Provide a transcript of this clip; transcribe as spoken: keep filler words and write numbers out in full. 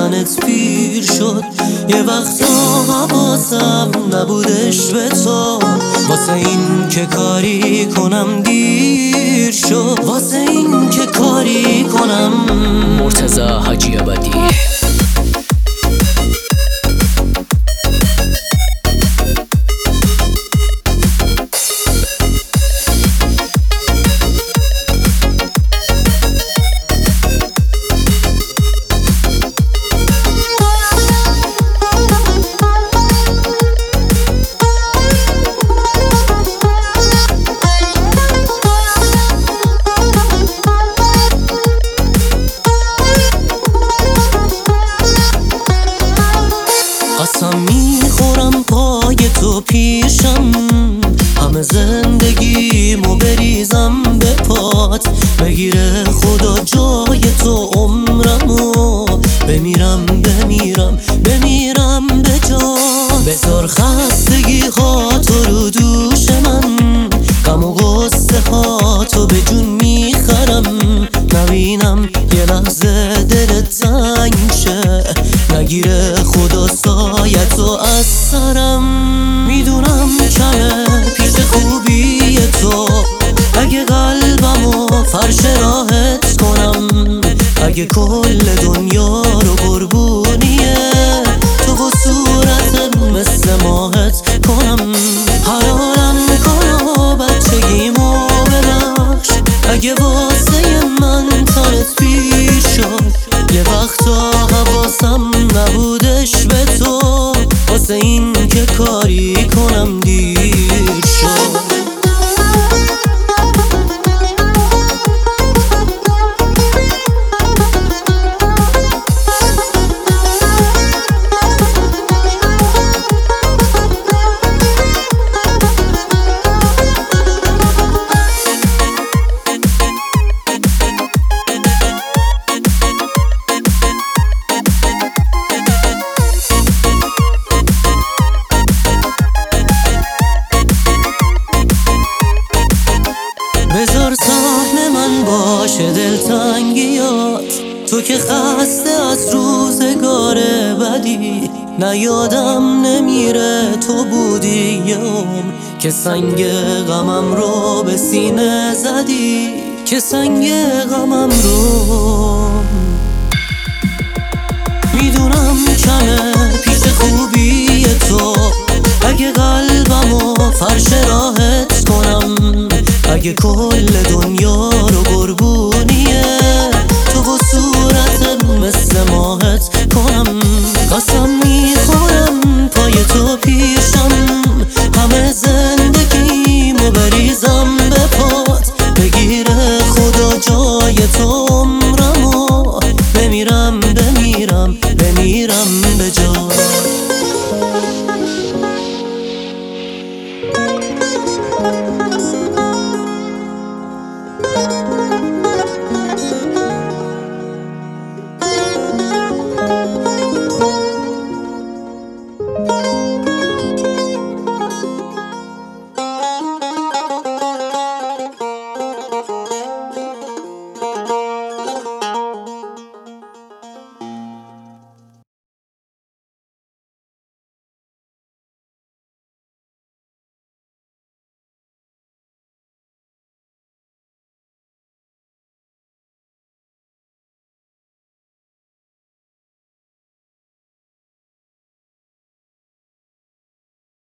تنت پیر شد. یه وقتا حواسم نبودش به تو، واسه این که کاری کنم دیر شد، واسه این که کاری کنم. مرتضی حاجی آبادی. قسم میخورم پای تو پیشم، همه زندگیمو بریزم به پات. بگیره خدا جای تو عمرمو، بمیرم بمیرم بمیرم به جات. بذار خستگی ها تو رو دوش من، غم و غصه ها تو به جون میخرم. نبینم یه لحظه دلت تنگ شه، نگیره خدا سایتو از سرم. میدونم کمه پیش خوبی تو، اگه قلبمو فرش راحت کنم. اگه کل دنیا رو قربونیه تو و صورتت مثل ماهت کنم. حلالم کن و بچگیمو ببخش، اگه واسه من تنت پیر شد. یه وقتا حواسم نبودش به تو، واسه این که کاری کنم دیر شد. بذار سهم من باشه دلتنگیات، تو که خسته از روزگار بدی. نه یادم نمیره تو بودی یه عمر که سنگ غمم رو به سینه زدی، که سنگ غمم رو. میدونم کمه پیش خوبی تو، اگه قلبمو فرش راحت کنم. اگه کل دنیا رو قربونیه تو و صورتت مثل ماهت کنم. قسم میخورم پای تو پیشم، همه زندگیمو بریزم به پات. بگیره خدا جای تو عمرمو، بمیرم بمیرم بمیرم به جات.